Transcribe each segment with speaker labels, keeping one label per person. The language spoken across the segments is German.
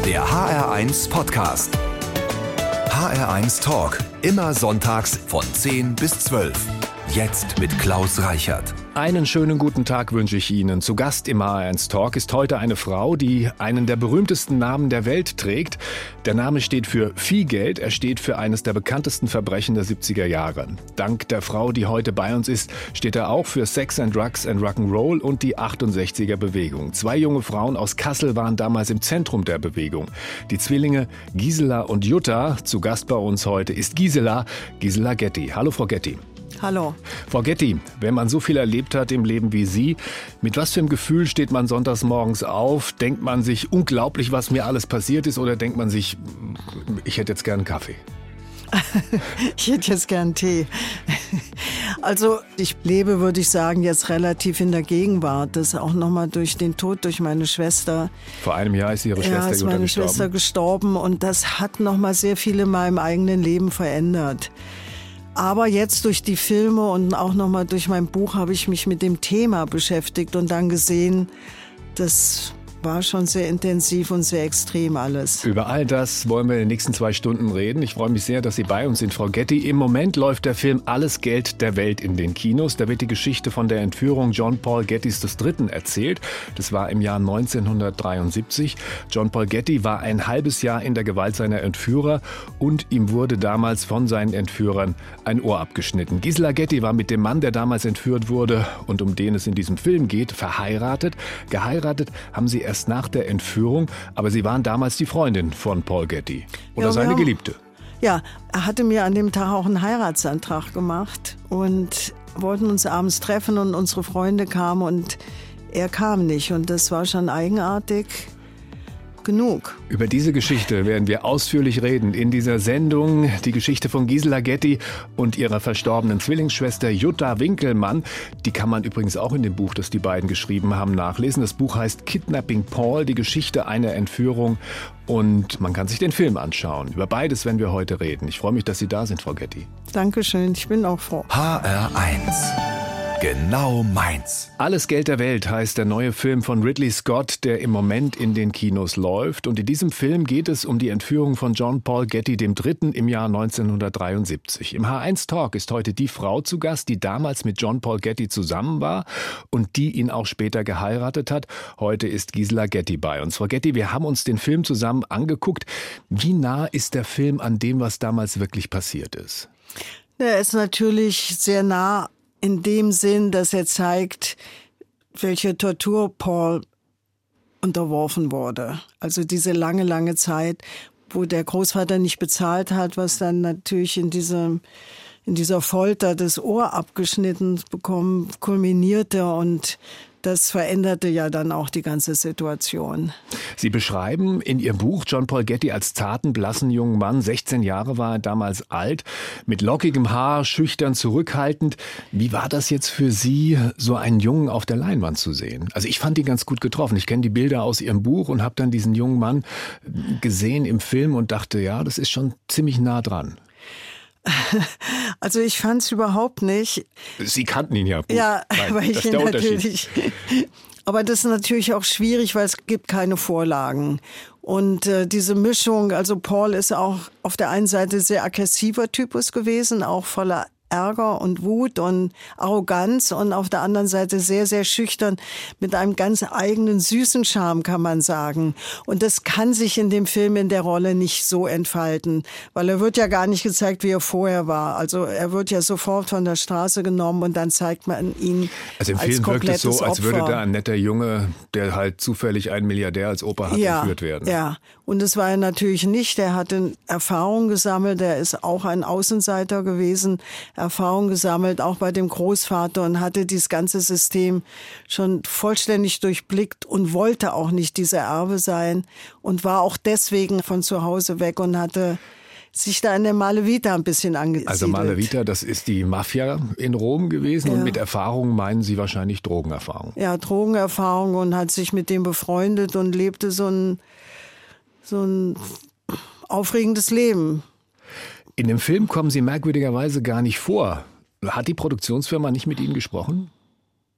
Speaker 1: Der HR1 Podcast. HR1 Talk. Immer sonntags von 10 bis 12. Jetzt mit Klaus Reichert.
Speaker 2: Einen schönen guten Tag wünsche ich Ihnen. Zu Gast im HR1 Talk ist heute eine Frau, die einen der berühmtesten Namen der Welt trägt. Der Name steht für viel Geld. Er steht für eines der bekanntesten Verbrechen der 70er Jahre. Dank der Frau, die heute bei uns ist, steht er auch für Sex and Drugs and Rock'n'Roll und die 68er Bewegung. 2 junge Frauen aus Kassel waren damals im Zentrum der Bewegung. Die Zwillinge Gisela und Jutta. Zu Gast bei uns heute ist Gisela Getty. Hallo, Frau Getty.
Speaker 3: Hallo.
Speaker 2: Frau Getty, wenn man so viel erlebt hat im Leben wie Sie, mit was für einem Gefühl steht man sonntags morgens auf? Denkt man sich, unglaublich, was mir alles passiert ist, oder denkt man sich, ich hätte jetzt gern einen Kaffee?
Speaker 3: Ich hätte jetzt gern Tee. Also ich lebe, würde ich sagen, jetzt relativ in der Gegenwart. Das auch nochmal durch den Tod durch meine Schwester.
Speaker 2: Vor einem Jahr ist Ihre Schwester
Speaker 3: ist meine Schwester gestorben und das hat nochmal sehr viel in meinem eigenen Leben verändert. Aber jetzt durch die Filme und auch nochmal durch mein Buch habe ich mich mit dem Thema beschäftigt und dann gesehen, das war schon sehr intensiv und sehr extrem alles.
Speaker 2: Über all das wollen wir in den nächsten 2 Stunden reden. Ich freue mich sehr, dass Sie bei uns sind, Frau Getty. Im Moment läuft der Film Alles Geld der Welt in den Kinos. Da wird die Geschichte von der Entführung John Paul Gettys III. Erzählt. Das war im Jahr 1973. John Paul Getty war ein halbes Jahr in der Gewalt seiner Entführer und ihm wurde damals von seinen Entführern ein Ohr abgeschnitten. Gisela Getty war mit dem Mann, der damals entführt wurde und um den es in diesem Film geht, verheiratet. Geheiratet haben sie erst nach der Entführung, aber sie waren damals die Freundin von Paul Getty oder seine Geliebte.
Speaker 3: Ja, er hatte mir an dem Tag auch einen Heiratsantrag gemacht und wollten uns abends treffen und unsere Freunde kamen und er kam nicht und das war schon eigenartig genug.
Speaker 2: Über diese Geschichte werden wir ausführlich reden in dieser Sendung. Die Geschichte von Gisela Getty und ihrer verstorbenen Zwillingsschwester Jutta Winkelmann. Die kann man übrigens auch in dem Buch, das die beiden geschrieben haben, nachlesen. Das Buch heißt Kidnapping Paul, die Geschichte einer Entführung. Und man kann sich den Film anschauen. Über beides werden wir heute reden. Ich freue mich, dass Sie da sind, Frau Getty.
Speaker 3: Dankeschön, ich bin auch froh.
Speaker 1: HR1. Genau meins.
Speaker 2: Alles Geld der Welt heißt der neue Film von Ridley Scott, der im Moment in den Kinos läuft. Und in diesem Film geht es um die Entführung von John Paul Getty III. Im Jahr 1973. Im HR1 Talk ist heute die Frau zu Gast, die damals mit John Paul Getty zusammen war und die ihn auch später geheiratet hat. Heute ist Gisela Getty bei uns. Frau Getty, wir haben uns den Film zusammen angeguckt. Wie nah ist der Film an dem, was damals wirklich passiert ist?
Speaker 3: Er ist natürlich sehr nah in dem Sinn, dass er zeigt, welche Tortur Paul unterworfen wurde. Also diese lange, lange Zeit, wo der Großvater nicht bezahlt hat, was dann natürlich in dieser Folter das Ohr abgeschnitten bekommen, kulminierte und das veränderte ja dann auch die ganze Situation.
Speaker 2: Sie beschreiben in Ihrem Buch John Paul Getty als zarten, blassen jungen Mann. 16 Jahre war er damals alt, mit lockigem Haar, schüchtern, zurückhaltend. Wie war das jetzt für Sie, so einen Jungen auf der Leinwand zu sehen? Also ich fand ihn ganz gut getroffen. Ich kenne die Bilder aus Ihrem Buch und habe dann diesen jungen Mann gesehen im Film und dachte, ja, das ist schon ziemlich nah dran.
Speaker 3: Also ich fand es überhaupt nicht.
Speaker 2: Sie kannten ihn ja gut.
Speaker 3: Ja,
Speaker 2: Nein,
Speaker 3: weil ich
Speaker 2: das ist
Speaker 3: ihn
Speaker 2: der
Speaker 3: natürlich. Aber das ist natürlich auch schwierig, weil es gibt keine Vorlagen. Und diese Mischung, also Paul ist auch auf der einen Seite sehr aggressiver Typus gewesen, auch voller Ärger und Wut und Arroganz und auf der anderen Seite sehr, sehr schüchtern mit einem ganz eigenen süßen Charme, kann man sagen. Und das kann sich in dem Film in der Rolle nicht so entfalten, weil er wird ja gar nicht gezeigt, wie er vorher war. Also er wird ja sofort von der Straße genommen und dann zeigt man ihn
Speaker 2: also im
Speaker 3: als
Speaker 2: Film wirkt es so, als würde
Speaker 3: Opfer.
Speaker 2: da ein netter Junge, der halt zufällig einen Milliardär als Opa hat, entführt werden.
Speaker 3: Ja, und das war er natürlich nicht. Er hatte Erfahrung gesammelt, er ist auch ein Außenseiter gewesen, Erfahrung gesammelt, auch bei dem Großvater und hatte dieses ganze System schon vollständig durchblickt und wollte auch nicht dieser Erbe sein und war auch deswegen von zu Hause weg und hatte sich da in der Malavita ein bisschen angesiedelt.
Speaker 2: Also Malavita, das ist die Mafia in Rom gewesen und mit Erfahrung meinen Sie wahrscheinlich Drogenerfahrung.
Speaker 3: Ja, Drogenerfahrung und hat sich mit dem befreundet und lebte so ein aufregendes Leben.
Speaker 2: In dem Film kommen Sie merkwürdigerweise gar nicht vor. Hat die Produktionsfirma nicht mit Ihnen gesprochen?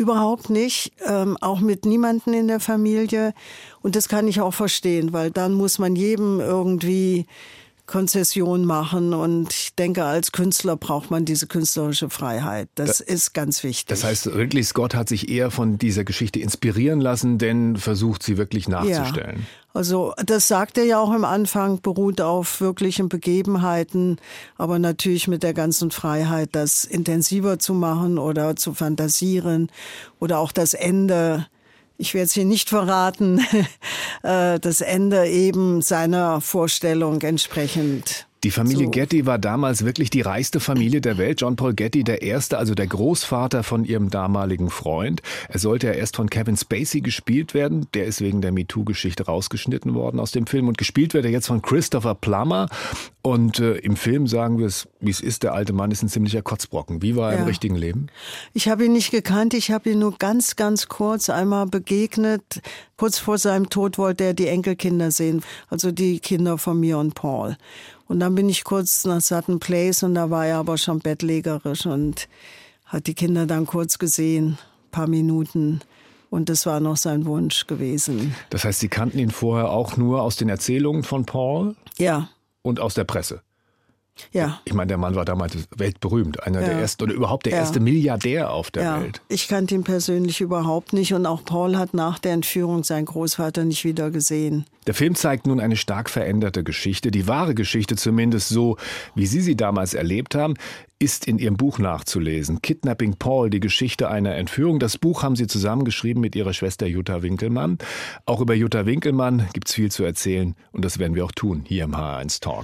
Speaker 3: Überhaupt nicht, auch mit niemandem in der Familie. Und das kann ich auch verstehen, weil dann muss man jedem irgendwie Konzession machen. Und ich denke, als Künstler braucht man diese künstlerische Freiheit. Das ist ganz wichtig.
Speaker 2: Das heißt, Ridley Scott hat sich eher von dieser Geschichte inspirieren lassen, denn versucht sie wirklich nachzustellen.
Speaker 3: Ja. Also das sagt er ja auch im Anfang, beruht auf wirklichen Begebenheiten, aber natürlich mit der ganzen Freiheit, das intensiver zu machen oder zu fantasieren oder auch das Ende. Ich werde es hier nicht verraten, das Ende eben seiner Vorstellung entsprechend.
Speaker 2: Die Familie Getty war damals wirklich die reichste Familie der Welt. John Paul Getty, der Erste, also der Großvater von ihrem damaligen Freund. Er sollte ja erst von Kevin Spacey gespielt werden. Der ist wegen der MeToo-Geschichte rausgeschnitten worden aus dem Film. Und gespielt wird er jetzt von Christopher Plummer. Und im Film sagen wir es, wie es ist, der alte Mann ist ein ziemlicher Kotzbrocken. Wie war er im richtigen Leben?
Speaker 3: Ich habe ihn nicht gekannt. Ich habe ihn nur ganz, ganz kurz einmal begegnet. Kurz vor seinem Tod wollte er die Enkelkinder sehen. Also die Kinder von mir und Paul. Und dann bin ich kurz nach Sutton Place und da war er aber schon bettlägerisch und hat die Kinder dann kurz gesehen, ein paar Minuten. Und das war noch sein Wunsch gewesen.
Speaker 2: Das heißt, Sie kannten ihn vorher auch nur aus den Erzählungen von Paul?
Speaker 3: Ja.
Speaker 2: Und aus der Presse?
Speaker 3: Ja.
Speaker 2: Ich meine, der Mann war damals weltberühmt, einer der ersten oder überhaupt der erste Milliardär auf der Welt.
Speaker 3: Ich kannte ihn persönlich überhaupt nicht und auch Paul hat nach der Entführung seinen Großvater nicht wieder gesehen.
Speaker 2: Der Film zeigt nun eine stark veränderte Geschichte. Die wahre Geschichte, zumindest so, wie Sie sie damals erlebt haben, ist in Ihrem Buch nachzulesen. Kidnapping Paul, die Geschichte einer Entführung. Das Buch haben Sie zusammengeschrieben mit Ihrer Schwester Jutta Winkelmann. Auch über Jutta Winkelmann gibt's viel zu erzählen und das werden wir auch tun hier im HR1 Talk.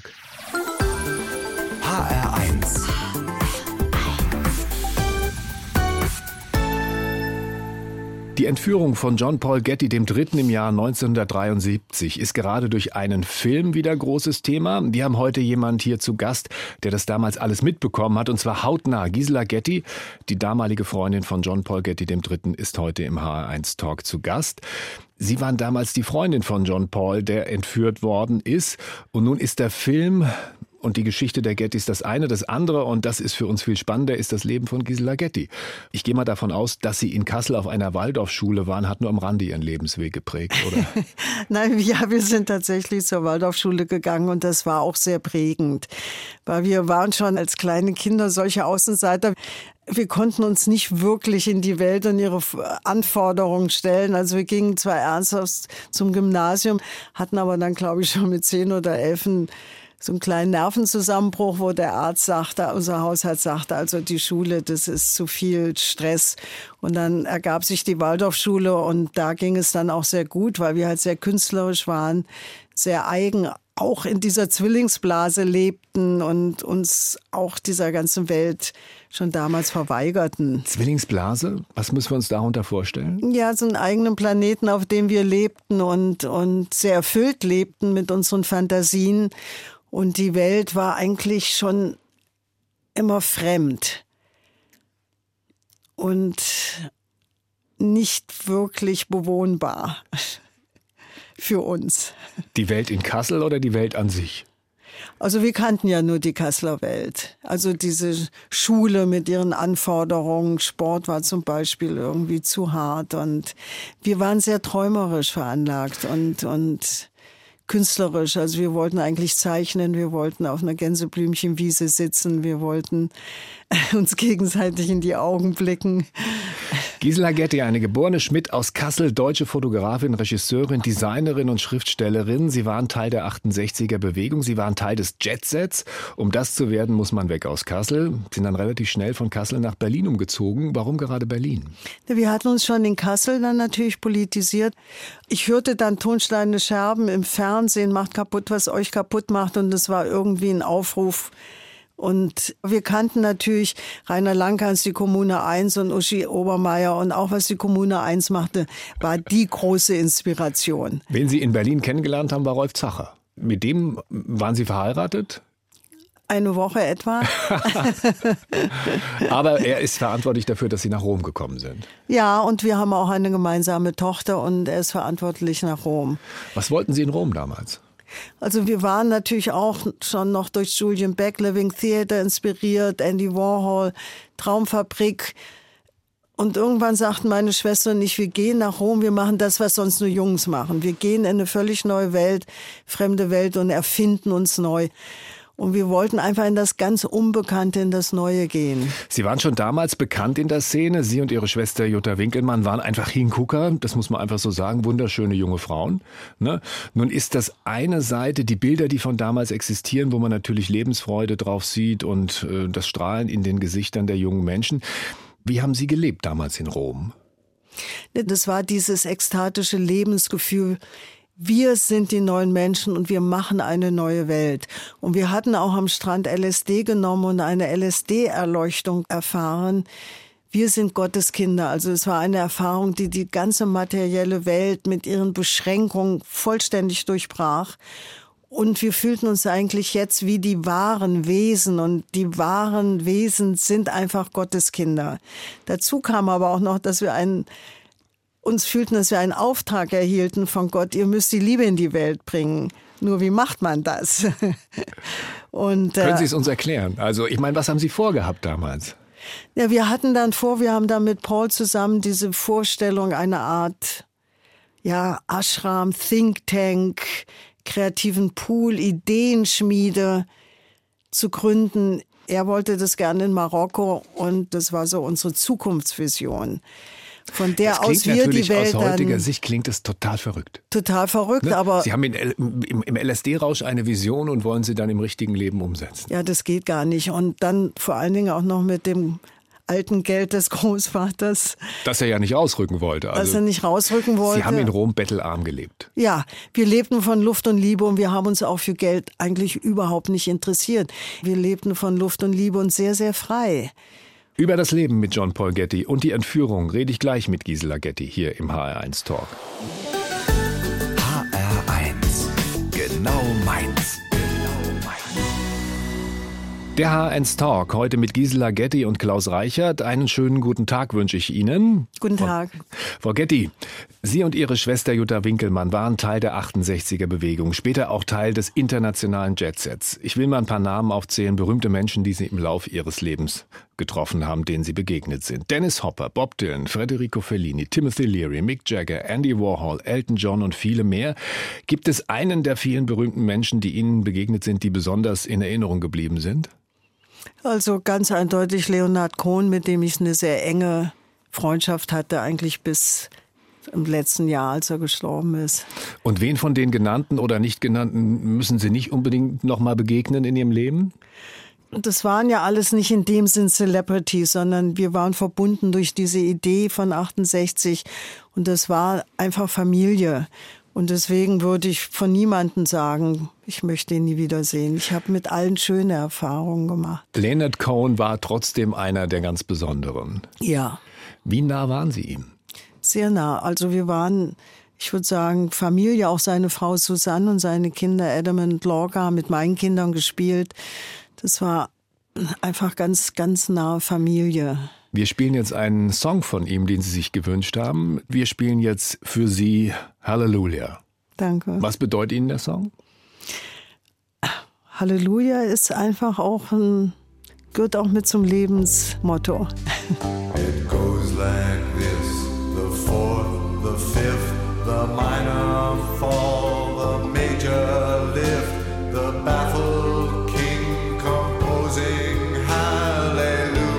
Speaker 1: HR1.
Speaker 2: Die Entführung von John Paul Getty III. Im Jahr 1973 ist gerade durch einen Film wieder großes Thema. Wir haben heute jemand hier zu Gast, der das damals alles mitbekommen hat, und zwar hautnah. Gisela Getty, die damalige Freundin von John Paul Getty III., ist heute im HR1 Talk zu Gast. Sie waren damals die Freundin von John Paul, der entführt worden ist. Und nun ist der Film und die Geschichte der Gettys das eine, das andere, und das ist für uns viel spannender, ist das Leben von Gisela Getty. Ich gehe mal davon aus, dass Sie in Kassel auf einer Waldorfschule waren, hat nur am Rande Ihren Lebensweg geprägt, oder?
Speaker 3: Nein, ja, wir sind tatsächlich zur Waldorfschule gegangen und das war auch sehr prägend, weil wir waren schon als kleine Kinder solche Außenseiter. Wir konnten uns nicht wirklich in die Welt und ihre Anforderungen stellen. Also wir gingen zwar ernsthaft zum Gymnasium, hatten aber dann, glaube ich, schon mit 10 oder 11 so einen kleinen Nervenzusammenbruch, wo der Arzt sagte, unser Hausarzt sagte, also die Schule, das ist zu viel Stress. Und dann ergab sich die Waldorfschule und da ging es dann auch sehr gut, weil wir halt sehr künstlerisch waren, sehr eigen, auch in dieser Zwillingsblase lebten und uns auch dieser ganzen Welt schon damals verweigerten.
Speaker 2: Zwillingsblase? Was müssen wir uns darunter vorstellen?
Speaker 3: Ja, so einen eigenen Planeten, auf dem wir lebten und sehr erfüllt lebten mit unseren Fantasien. Und die Welt war eigentlich schon immer fremd und nicht wirklich bewohnbar für uns.
Speaker 2: Die Welt in Kassel oder die Welt an sich?
Speaker 3: Also wir kannten ja nur die Kasseler Welt. Also diese Schule mit ihren Anforderungen, Sport war zum Beispiel irgendwie zu hart und wir waren sehr träumerisch veranlagt und künstlerisch. Also wir wollten eigentlich zeichnen, wir wollten auf einer Gänseblümchenwiese sitzen, wir wollten uns gegenseitig in die Augen blicken.
Speaker 2: Gisela Getty, eine geborene Schmidt aus Kassel, deutsche Fotografin, Regisseurin, Designerin und Schriftstellerin. Sie waren Teil der 68er-Bewegung, Sie waren Teil des Jet-Sets. Um das zu werden, muss man weg aus Kassel. Sind dann relativ schnell von Kassel nach Berlin umgezogen. Warum gerade Berlin?
Speaker 3: Wir hatten uns schon in Kassel dann natürlich politisiert. Ich hörte dann Tonsteine Scherben im Fernsehen, macht kaputt, was euch kaputt macht. Und das war irgendwie ein Aufruf. Und wir kannten natürlich Rainer Langhans, die Kommune 1 und Uschi Obermeier. Und auch was die Kommune 1 machte, war die große Inspiration.
Speaker 2: Wen Sie in Berlin kennengelernt haben, war Rolf Zacher. Mit dem waren Sie verheiratet?
Speaker 3: Eine Woche etwa.
Speaker 2: Aber er ist verantwortlich dafür, dass Sie nach Rom gekommen sind.
Speaker 3: Ja, und wir haben auch eine gemeinsame Tochter und er ist verantwortlich nach Rom.
Speaker 2: Was wollten Sie in Rom damals?
Speaker 3: Also wir waren natürlich auch schon noch durch Julian Beck, Living Theater inspiriert, Andy Warhol, Traumfabrik. Und irgendwann sagten meine Schwester und ich, wir gehen nach Rom, wir machen das, was sonst nur Jungs machen. Wir gehen in eine völlig neue Welt, fremde Welt und erfinden uns neu. Und wir wollten einfach in das ganz Unbekannte, in das Neue gehen.
Speaker 2: Sie waren schon damals bekannt in der Szene. Sie und Ihre Schwester Jutta Winkelmann waren einfach Hingucker. Das muss man einfach so sagen. Wunderschöne junge Frauen. Ne? Nun ist das eine Seite, die Bilder, die von damals existieren, wo man natürlich Lebensfreude drauf sieht und das Strahlen in den Gesichtern der jungen Menschen. Wie haben Sie gelebt damals in Rom?
Speaker 3: Das war dieses ekstatische Lebensgefühl. Wir sind die neuen Menschen und wir machen eine neue Welt. Und wir hatten auch am Strand LSD genommen und eine LSD-Erleuchtung erfahren. Wir sind Gottes Kinder. Also es war eine Erfahrung, die die ganze materielle Welt mit ihren Beschränkungen vollständig durchbrach. Und wir fühlten uns eigentlich jetzt wie die wahren Wesen. Und die wahren Wesen sind einfach Gottes Kinder. Dazu kam aber auch noch, dass wir uns fühlten, dass wir einen Auftrag erhielten von Gott, ihr müsst die Liebe in die Welt bringen. Nur wie macht man das? Und,
Speaker 2: können Sie es uns erklären? Also ich meine, was haben Sie vorgehabt damals?
Speaker 3: Ja, wir haben dann mit Paul zusammen diese Vorstellung, eine Art Ashram, Think Tank, kreativen Pool, Ideenschmiede zu gründen. Er wollte das gerne in Marokko und das war so unsere Zukunftsvision. Von der aus wir die Welt
Speaker 2: aus heutiger Sicht klingt es total verrückt.
Speaker 3: Total verrückt, ne? Aber
Speaker 2: Sie haben im LSD-Rausch eine Vision und wollen sie dann im richtigen Leben umsetzen.
Speaker 3: Ja, das geht gar nicht. Und dann vor allen Dingen auch noch mit dem alten Geld des Großvaters.
Speaker 2: Das er ja nicht rausrücken wollte.
Speaker 3: Das er nicht rausrücken wollte.
Speaker 2: Sie haben in Rom bettelarm gelebt.
Speaker 3: Ja, wir lebten von Luft und Liebe und wir haben uns auch für Geld eigentlich überhaupt nicht interessiert. Wir lebten von Luft und Liebe und sehr, sehr frei.
Speaker 2: Über das Leben mit John Paul Getty und die Entführung rede ich gleich mit Gisela Getty hier im HR1 Talk.
Speaker 1: HR1, genau meins.
Speaker 2: Der HR1 Talk, heute mit Gisela Getty und Klaus Reichert. Einen schönen guten Tag wünsche ich Ihnen.
Speaker 3: Guten Tag.
Speaker 2: Frau Getty, Sie und Ihre Schwester Jutta Winkelmann waren Teil der 68er-Bewegung, später auch Teil des internationalen Jetsets. Ich will mal ein paar Namen aufzählen, berühmte Menschen, die Sie im Lauf Ihres Lebens getroffen haben, denen Sie begegnet sind. Dennis Hopper, Bob Dylan, Federico Fellini, Timothy Leary, Mick Jagger, Andy Warhol, Elton John und viele mehr. Gibt es einen der vielen berühmten Menschen, die Ihnen begegnet sind, die besonders in Erinnerung geblieben sind?
Speaker 3: Also ganz eindeutig Leonard Cohen, mit dem ich eine sehr enge Freundschaft hatte, eigentlich bis im letzten Jahr, als er gestorben ist.
Speaker 2: Und wen von den genannten oder nicht genannten müssen Sie nicht unbedingt noch mal begegnen in Ihrem Leben?
Speaker 3: Das waren ja alles nicht in dem Sinn Celebrities, sondern wir waren verbunden durch diese Idee von 68 und das war einfach Familie. Und deswegen würde ich von niemandem sagen, ich möchte ihn nie wiedersehen. Ich habe mit allen schöne Erfahrungen gemacht.
Speaker 2: Leonard Cohen war trotzdem einer der ganz Besonderen.
Speaker 3: Ja.
Speaker 2: Wie nah waren Sie ihm?
Speaker 3: Sehr nah. Also wir waren, ich würde sagen, Familie, auch seine Frau Susanne und seine Kinder Adam und Lorca, mit meinen Kindern gespielt. Das war einfach ganz, ganz nahe Familie.
Speaker 2: Wir spielen jetzt einen Song von ihm, den Sie sich gewünscht haben. Wir spielen jetzt für Sie Halleluja.
Speaker 3: Danke.
Speaker 2: Was bedeutet Ihnen der Song?
Speaker 3: Halleluja ist einfach auch gehört auch mit zum Lebensmotto.
Speaker 4: It goes like this, the fourth, the fifth, the minor fall, the major lift, the baffled king composing Hallelujah.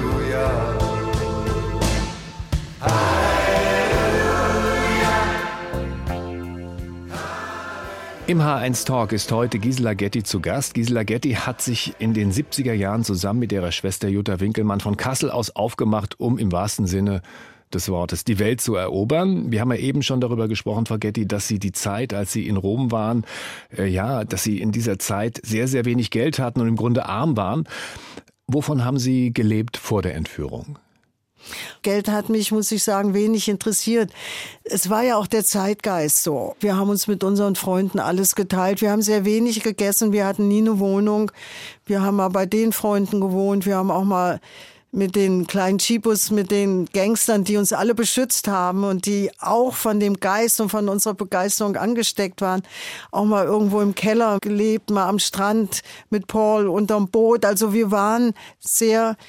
Speaker 2: Im HR1 Talk ist heute Gisela Getty zu Gast. Gisela Getty hat sich in den 70er Jahren zusammen mit ihrer Schwester Jutta Winkelmann von Kassel aus aufgemacht, um im wahrsten Sinne des Wortes die Welt zu erobern. Wir haben ja eben schon darüber gesprochen, Frau Getty, dass Sie die Zeit, als Sie in Rom waren, dass Sie in dieser Zeit sehr, sehr wenig Geld hatten und im Grunde arm waren. Wovon haben Sie gelebt vor der Entführung?
Speaker 3: Geld hat mich, muss ich sagen, wenig interessiert. Es war ja auch der Zeitgeist so. Wir haben uns mit unseren Freunden alles geteilt. Wir haben sehr wenig gegessen. Wir hatten nie eine Wohnung. Wir haben mal bei den Freunden gewohnt. Wir haben auch mal mit den kleinen Chipos, mit den Gangstern, die uns alle beschützt haben und die auch von dem Geist und von unserer Begeisterung angesteckt waren, auch mal irgendwo im Keller gelebt, mal am Strand mit Paul unterm Boot. Also wir waren sehr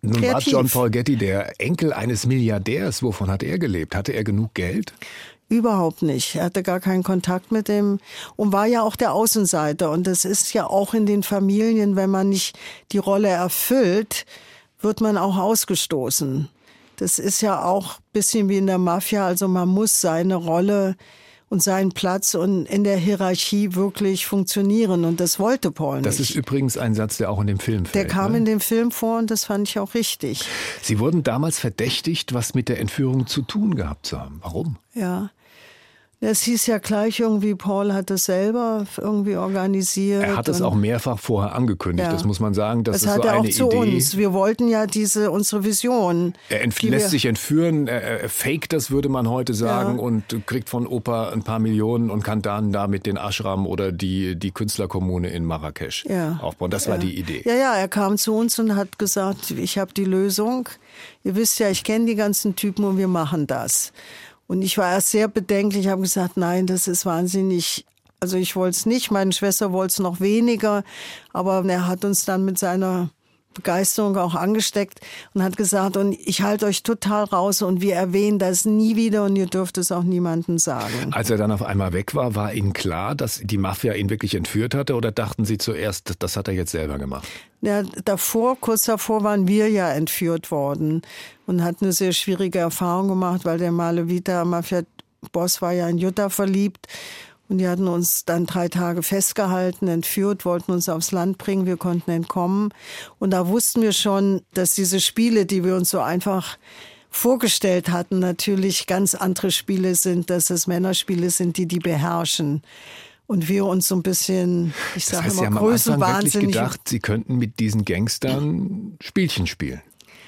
Speaker 2: Nun
Speaker 3: kreativ.
Speaker 2: war John Paul Getty der Enkel eines Milliardärs. Wovon hat er gelebt? Hatte er genug Geld?
Speaker 3: Überhaupt nicht. Er hatte gar keinen Kontakt mit dem und war ja auch der Außenseiter. Und das ist ja auch in den Familien, wenn man nicht die Rolle erfüllt, wird man auch ausgestoßen. Das ist ja auch ein bisschen wie in der Mafia. Also man muss seine Rolle und seinen Platz und in der Hierarchie wirklich funktionieren. Und das wollte Paul nicht.
Speaker 2: Das ist übrigens ein Satz, der auch in dem Film fällt.
Speaker 3: Der kam in dem Film vor und das fand ich auch richtig.
Speaker 2: Sie wurden damals verdächtigt, was mit der Entführung zu tun gehabt zu haben. Warum?
Speaker 3: Ja. Es hieß ja gleich irgendwie, Paul hat es selber irgendwie organisiert.
Speaker 2: Er hat es auch mehrfach vorher angekündigt,
Speaker 3: Ja.
Speaker 2: das muss man sagen. Das ist
Speaker 3: hat
Speaker 2: so
Speaker 3: er
Speaker 2: eine
Speaker 3: auch zu
Speaker 2: Idee.
Speaker 3: uns. Wir wollten ja unsere Vision.
Speaker 2: Er lässt sich entführen, er faked das, würde man heute sagen, und kriegt von Opa ein paar Millionen und kann dann damit den Ashram oder die Künstlerkommune in Marrakesch aufbauen. Das war die Idee.
Speaker 3: Ja, er kam zu uns und hat gesagt, ich habe die Lösung. Ihr wisst ja, ich kenne die ganzen Typen und wir machen das. Und ich war erst sehr bedenklich, habe gesagt, nein, das ist wahnsinnig. Also ich wollte es nicht, meine Schwester wollte es noch weniger. Aber er hat uns dann mit seiner Begeisterung auch angesteckt und hat gesagt, und ich halte euch total raus und wir erwähnen das nie wieder und ihr dürft es auch niemandem sagen.
Speaker 2: Als er dann auf einmal weg war Ihnen klar, dass die Mafia ihn wirklich entführt hatte oder dachten Sie zuerst, das hat er jetzt selber gemacht?
Speaker 3: Ja, kurz davor waren wir ja entführt worden und hatten eine sehr schwierige Erfahrung gemacht, weil der Malevita-Mafia-Boss war ja in Jutta verliebt. Und die hatten uns dann 3 Tage festgehalten, entführt, wollten uns aufs Land bringen, wir konnten entkommen. Und da wussten wir schon, dass diese Spiele, die wir uns so einfach vorgestellt hatten, natürlich ganz andere Spiele sind, dass es Männerspiele sind, die beherrschen. Und wir uns so ein bisschen, ich sage immer,
Speaker 2: Sie haben am Anfang wirklich
Speaker 3: größenwahnsinnig.
Speaker 2: gedacht, Sie könnten mit diesen Gangstern Spielchen spielen.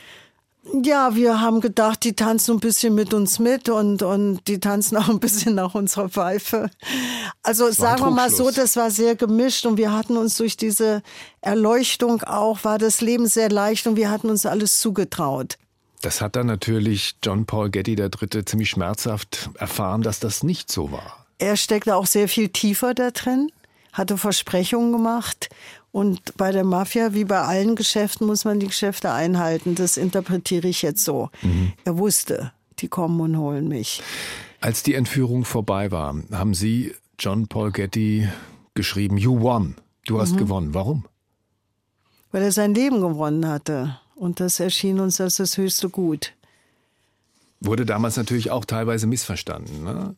Speaker 3: Ja, wir haben gedacht, die tanzen ein bisschen mit uns mit und die tanzen auch ein bisschen nach unserer Pfeife. Also sagen wir mal so, das war sehr gemischt und wir hatten uns durch diese Erleuchtung auch, war das Leben sehr leicht und wir hatten uns alles zugetraut.
Speaker 2: Das hat dann natürlich John Paul Getty III. Ziemlich schmerzhaft erfahren, dass das nicht so war.
Speaker 3: Er steckte auch sehr viel tiefer da drin, hatte Versprechungen gemacht. Und bei der Mafia, wie bei allen Geschäften, muss man die Geschäfte einhalten. Das interpretiere ich jetzt so. Er wusste, die kommen und holen mich.
Speaker 2: Als die Entführung vorbei war, haben Sie John Paul Getty geschrieben, you won, du hast gewonnen. Warum?
Speaker 3: Weil er sein Leben gewonnen hatte. Und das erschien uns als das höchste Gut.
Speaker 2: Wurde damals natürlich auch teilweise missverstanden, ne?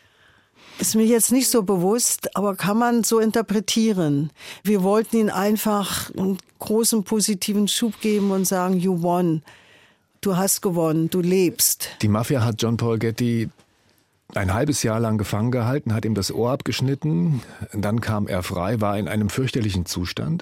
Speaker 3: Ist mir jetzt nicht so bewusst, aber kann man so interpretieren. Wir wollten ihm einfach einen großen positiven Schub geben und sagen, you won. Du hast gewonnen, du lebst.
Speaker 2: Die Mafia hat John Paul Getty ein halbes Jahr lang gefangen gehalten, hat ihm das Ohr abgeschnitten. Dann kam er frei, war in einem fürchterlichen Zustand.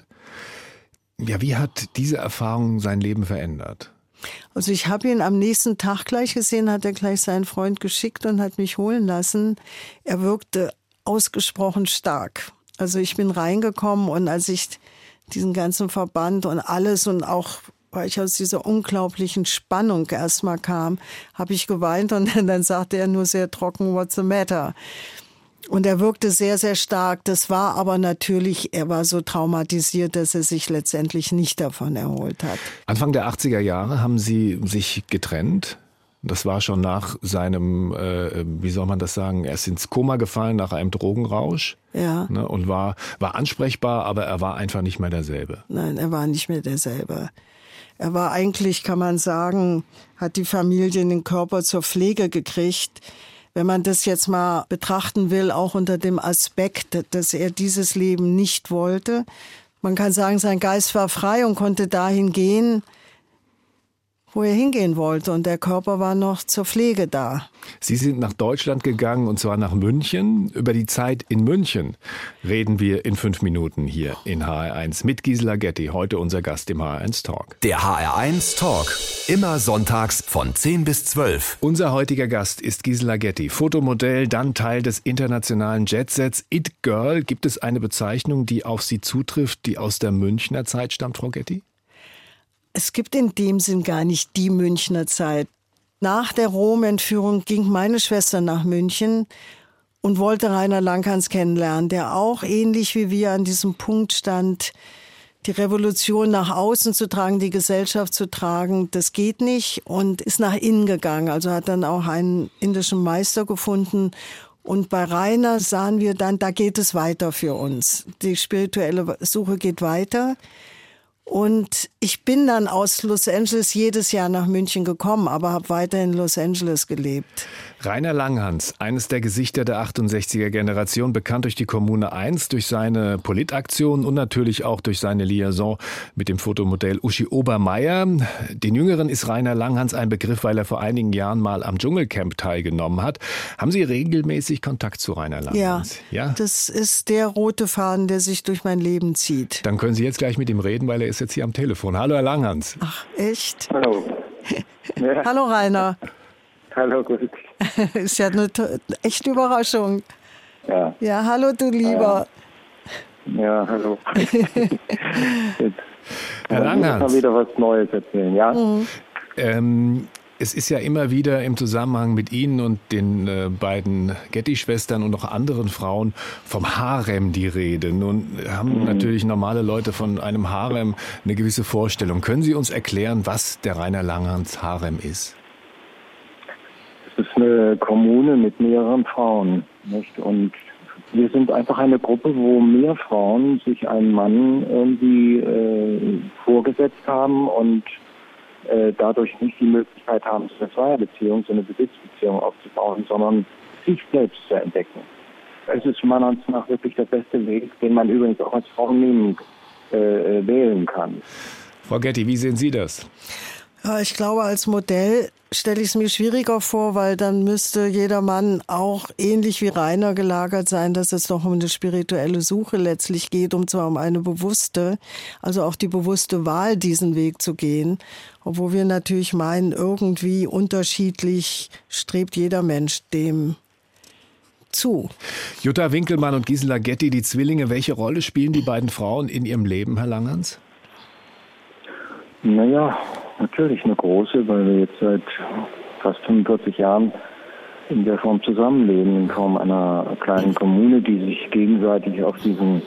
Speaker 2: Ja, wie hat diese Erfahrung sein Leben verändert?
Speaker 3: Also ich habe ihn am nächsten Tag gleich gesehen, hat er gleich seinen Freund geschickt und hat mich holen lassen. Er wirkte ausgesprochen stark. Also ich bin reingekommen und als ich diesen ganzen Verband und alles und auch, weil ich aus dieser unglaublichen Spannung erstmal kam, habe ich geweint und dann sagte er nur sehr trocken, what's the matter? Und er wirkte sehr, sehr stark. Das war aber natürlich, er war so traumatisiert, dass er sich letztendlich nicht davon erholt hat.
Speaker 2: Anfang der 80er Jahre haben Sie sich getrennt. Das war schon nach seinem, wie soll man das sagen, er ist ins Koma gefallen nach einem Drogenrausch.
Speaker 3: Ja.
Speaker 2: Ne, und war ansprechbar, aber er war einfach nicht mehr derselbe.
Speaker 3: Nein, er war nicht mehr derselbe. Er war eigentlich, kann man sagen, hat die Familie den Körper zur Pflege gekriegt. Wenn man das jetzt mal betrachten will, auch unter dem Aspekt, dass er dieses Leben nicht wollte. Man kann sagen, sein Geist war frei und konnte dahin gehen, wo er hingehen wollte. Und der Körper war noch zur Pflege da.
Speaker 2: Sie sind nach Deutschland gegangen und zwar nach München. Über die Zeit in München reden wir in 5 Minuten hier in HR1 mit Gisela Getty, heute unser Gast im HR1 Talk.
Speaker 1: Der HR1 Talk, immer sonntags von 10 bis 12.
Speaker 2: Unser heutiger Gast ist Gisela Getty, Fotomodell, dann Teil des internationalen Jetsets It Girl. Gibt es eine Bezeichnung, die auf Sie zutrifft, die aus der Münchner Zeit stammt, Frau Getty?
Speaker 3: Es gibt in dem Sinn gar nicht die Münchner Zeit. Nach der Rom-Entführung ging meine Schwester nach München und wollte Rainer Langhans kennenlernen, der auch ähnlich wie wir an diesem Punkt stand, die Revolution nach außen zu tragen, die Gesellschaft zu tragen, das geht nicht und ist nach innen gegangen. Also hat dann auch einen indischen Meister gefunden. Und bei Rainer sahen wir dann, da geht es weiter für uns. Die spirituelle Suche geht weiter. Und ich bin dann aus Los Angeles jedes Jahr nach München gekommen, aber habe weiter in Los Angeles gelebt.
Speaker 2: Rainer Langhans, eines der Gesichter der 68er-Generation, bekannt durch die Kommune 1, durch seine Politaktion und natürlich auch durch seine Liaison mit dem Fotomodell Uschi Obermeier. Den Jüngeren ist Rainer Langhans ein Begriff, weil er vor einigen Jahren mal am Dschungelcamp teilgenommen hat. Haben Sie regelmäßig Kontakt zu Rainer Langhans?
Speaker 3: Ja, das ist der rote Faden, der sich durch mein Leben zieht.
Speaker 2: Dann können Sie jetzt gleich mit ihm reden, weil er ist jetzt hier am Telefon. Hallo, Herr Langhans.
Speaker 3: Ach, echt?
Speaker 5: Hallo. Ja.
Speaker 3: Hallo, Rainer.
Speaker 5: Hallo, gut.
Speaker 3: Ist ja eine echte Überraschung.
Speaker 5: Ja.
Speaker 3: Ja, hallo, du Lieber.
Speaker 5: Ja, hallo.
Speaker 2: Herr Langhans.
Speaker 5: Ich muss mal wieder was Neues erzählen, ja?
Speaker 2: Es ist ja immer wieder im Zusammenhang mit Ihnen und den beiden Getty-Schwestern und noch anderen Frauen vom Harem die Rede. Nun haben natürlich normale Leute von einem Harem eine gewisse Vorstellung. Können Sie uns erklären, was der Rainer Langhans Harem ist?
Speaker 5: Es ist eine Kommune mit mehreren Frauen, nicht? Und wir sind einfach eine Gruppe, wo mehr Frauen sich einen Mann irgendwie vorgesetzt haben und dadurch nicht die Möglichkeit haben, so eine Zweierbeziehung, so eine Besitzbeziehung aufzubauen, sondern sich selbst zu entdecken. Es ist meiner Ansicht nach wirklich der beste Weg, den man übrigens auch als Frau wählen kann.
Speaker 2: Frau Getty, wie sehen Sie das?
Speaker 3: Ja, ich glaube, als Modell stelle ich es mir schwieriger vor, weil dann müsste jeder Mann auch ähnlich wie Rainer gelagert sein, dass es doch um eine spirituelle Suche letztlich geht, zwar um eine bewusste, also auch die bewusste Wahl, diesen Weg zu gehen. Obwohl wir natürlich meinen, irgendwie unterschiedlich strebt jeder Mensch dem zu.
Speaker 2: Jutta Winkelmann und Gisela Getty, die Zwillinge, welche Rolle spielen die beiden Frauen in Ihrem Leben, Herr Langhans?
Speaker 5: Naja, natürlich eine große, weil wir jetzt seit fast 45 Jahren in der Form zusammenleben, in Form einer kleinen Kommune, die sich gegenseitig auf diesem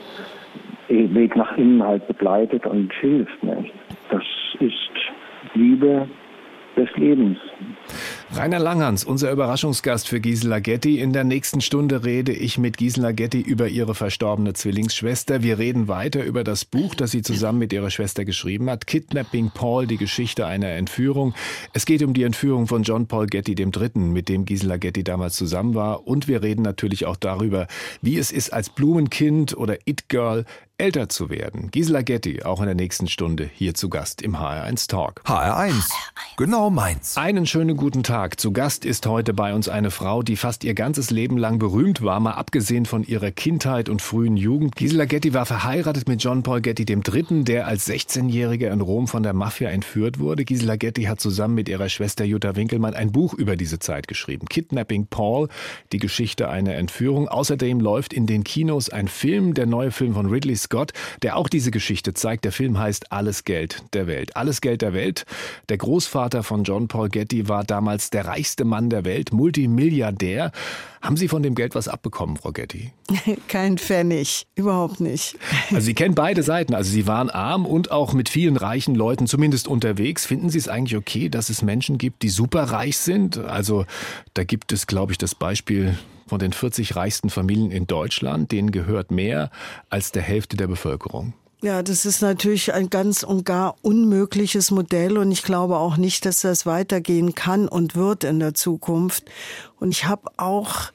Speaker 5: Weg nach innen halt begleitet und hilft. Nicht? Das ist Liebe des Lebens.
Speaker 2: Rainer Langhans, unser Überraschungsgast für Gisela Getty. In der nächsten Stunde rede ich mit Gisela Getty über ihre verstorbene Zwillingsschwester. Wir reden weiter über das Buch, das sie zusammen mit ihrer Schwester geschrieben hat. Kidnapping Paul, die Geschichte einer Entführung. Es geht um die Entführung von John Paul Getty III., mit dem Gisela Getty damals zusammen war. Und wir reden natürlich auch darüber, wie es ist, als Blumenkind oder It-Girl älter zu werden. Gisela Getty, auch in der nächsten Stunde, hier zu Gast im HR1 Talk.
Speaker 1: HR1, genau meins.
Speaker 2: Einen schönen guten Tag. Zu Gast ist heute bei uns eine Frau, die fast ihr ganzes Leben lang berühmt war, mal abgesehen von ihrer Kindheit und frühen Jugend. Gisela Getty war verheiratet mit John Paul Getty III., der als 16-Jähriger in Rom von der Mafia entführt wurde. Gisela Getty hat zusammen mit ihrer Schwester Jutta Winkelmann ein Buch über diese Zeit geschrieben. Kidnapping Paul, die Geschichte einer Entführung. Außerdem läuft in den Kinos ein Film, der neue Film von Ridley Scott, der auch diese Geschichte zeigt. Der Film heißt Alles Geld der Welt. Alles Geld der Welt. Der Großvater von John Paul Getty war damals der reichste Mann der Welt, Multimilliardär. Haben Sie von dem Geld was abbekommen, Frau Getty?
Speaker 3: Kein Pfennig, überhaupt nicht.
Speaker 2: Also Sie kennen beide Seiten. Also Sie waren arm und auch mit vielen reichen Leuten zumindest unterwegs. Finden Sie es eigentlich okay, dass es Menschen gibt, die superreich sind? Also da gibt es, glaube ich, das Beispiel von den 40 reichsten Familien in Deutschland. Denen gehört mehr als der Hälfte der Bevölkerung.
Speaker 3: Ja, das ist natürlich ein ganz und gar unmögliches Modell und ich glaube auch nicht, dass das weitergehen kann und wird in der Zukunft. Und ich habe auch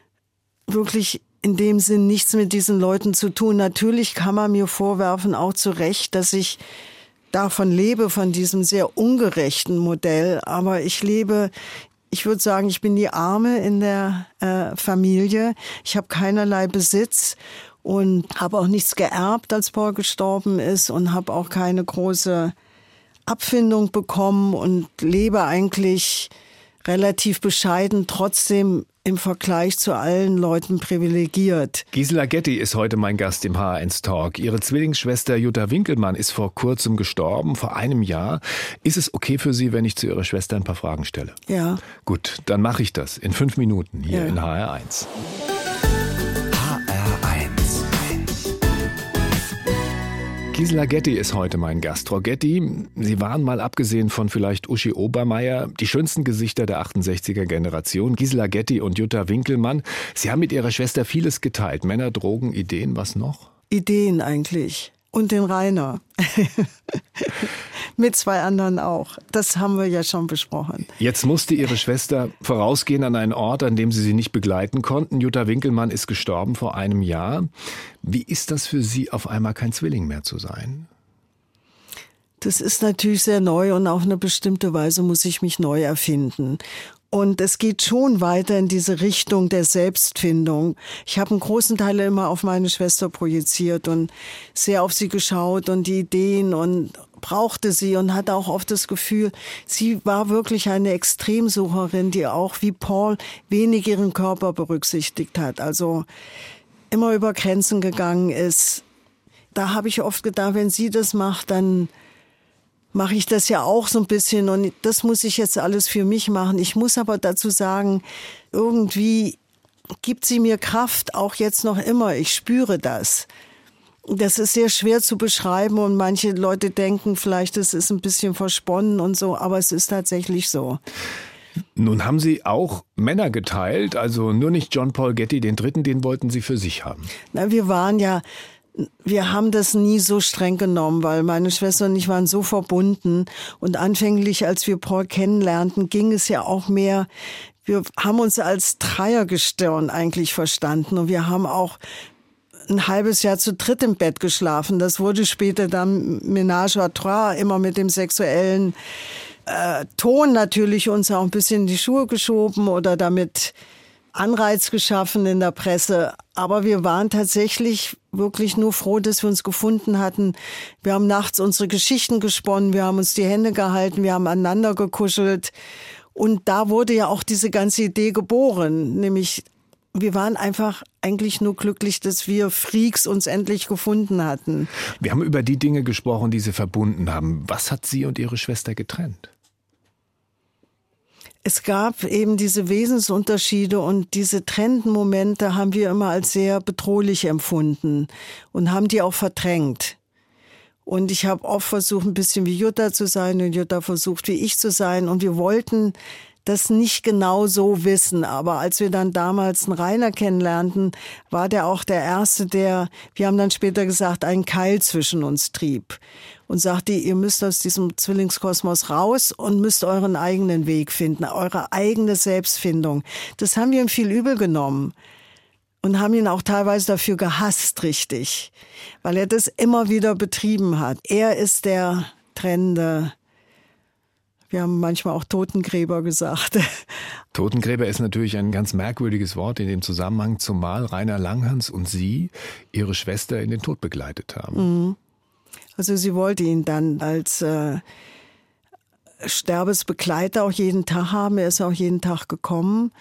Speaker 3: wirklich in dem Sinn nichts mit diesen Leuten zu tun. Natürlich kann man mir vorwerfen, auch zu Recht, dass ich davon lebe, von diesem sehr ungerechten Modell. Aber ich würde sagen, ich bin die Arme in der Familie. Ich habe keinerlei Besitz und habe auch nichts geerbt, als Paul gestorben ist und habe auch keine große Abfindung bekommen und lebe eigentlich relativ bescheiden, trotzdem im Vergleich zu allen Leuten privilegiert.
Speaker 2: Gisela Getty ist heute mein Gast im HR1 Talk. Ihre Zwillingsschwester Jutta Winkelmann ist vor kurzem gestorben, vor einem Jahr. Ist es okay für Sie, wenn ich zu Ihrer Schwester ein paar Fragen stelle?
Speaker 3: Ja.
Speaker 2: Gut, dann mache ich das in 5 Minuten hier in HR1. Gisela Getty ist heute mein Gast. Frau Getty, Sie waren mal, abgesehen von vielleicht Uschi Obermeier, die schönsten Gesichter der 68er-Generation. Gisela Getty und Jutta Winkelmann. Sie haben mit ihrer Schwester vieles geteilt. Männer, Drogen, Ideen, was noch?
Speaker 3: Ideen eigentlich. Und den Rainer. Mit 2 anderen auch. Das haben wir ja schon besprochen.
Speaker 2: Jetzt musste Ihre Schwester vorausgehen an einen Ort, an dem Sie nicht begleiten konnten. Jutta Winkelmann ist gestorben vor einem Jahr. Wie ist das für Sie, auf einmal kein Zwilling mehr zu sein?
Speaker 3: Das ist natürlich sehr neu und auf eine bestimmte Weise muss ich mich neu erfinden. Und es geht schon weiter in diese Richtung der Selbstfindung. Ich habe einen großen Teil immer auf meine Schwester projiziert und sehr auf sie geschaut und die Ideen und brauchte sie und hatte auch oft das Gefühl, sie war wirklich eine Extremsucherin, die auch wie Paul wenig ihren Körper berücksichtigt hat. Also immer über Grenzen gegangen ist. Da habe ich oft gedacht, wenn sie das macht, dann mache ich das ja auch so ein bisschen und das muss ich jetzt alles für mich machen. Ich muss aber dazu sagen, irgendwie gibt sie mir Kraft, auch jetzt noch immer. Ich spüre das. Das ist sehr schwer zu beschreiben und manche Leute denken vielleicht, es ist ein bisschen versponnen und so, aber es ist tatsächlich so.
Speaker 2: Nun haben Sie auch Männer geteilt, also nur nicht John Paul Getty, den dritten, den wollten Sie für sich haben.
Speaker 3: Na, wir haben das nie so streng genommen, weil meine Schwester und ich waren so verbunden. Und anfänglich, als wir Paul kennenlernten, ging es ja auch mehr, wir haben uns als Dreiergestirn eigentlich verstanden. Und wir haben auch ein halbes Jahr zu dritt im Bett geschlafen. Das wurde später dann Ménage à trois, immer mit dem sexuellen Ton natürlich uns auch ein bisschen in die Schuhe geschoben oder damit Anreiz geschaffen in der Presse. Aber wir waren tatsächlich wirklich nur froh, dass wir uns gefunden hatten. Wir haben nachts unsere Geschichten gesponnen, wir haben uns die Hände gehalten, wir haben aneinander gekuschelt. Und da wurde ja auch diese ganze Idee geboren. Nämlich, wir waren einfach eigentlich nur glücklich, dass wir Freaks uns endlich gefunden hatten.
Speaker 2: Wir haben über die Dinge gesprochen, die Sie verbunden haben. Was hat Sie und Ihre Schwester getrennt?
Speaker 3: Es gab eben diese Wesensunterschiede und diese trennenden Momente haben wir immer als sehr bedrohlich empfunden und haben die auch verdrängt. Und ich habe oft versucht, ein bisschen wie Jutta zu sein und Jutta versucht, wie ich zu sein. Und wir wollten das nicht genau so wissen. Aber als wir dann damals einen Rainer kennenlernten, war der auch der Erste, der, wir haben dann später gesagt, einen Keil zwischen uns trieb. Und sagte, ihr müsst aus diesem Zwillingskosmos raus und müsst euren eigenen Weg finden, eure eigene Selbstfindung. Das haben wir ihm viel übel genommen und haben ihn auch teilweise dafür gehasst, richtig, weil er das immer wieder betrieben hat. Er ist der Trennende. Wir haben manchmal auch Totengräber gesagt.
Speaker 2: Totengräber ist natürlich ein ganz merkwürdiges Wort in dem Zusammenhang, zumal Rainer Langhans und Sie Ihre Schwester in den Tod begleitet haben.
Speaker 3: Mhm. Also sie wollte ihn dann als Sterbesbegleiter auch jeden Tag haben. Er ist auch jeden Tag gekommen.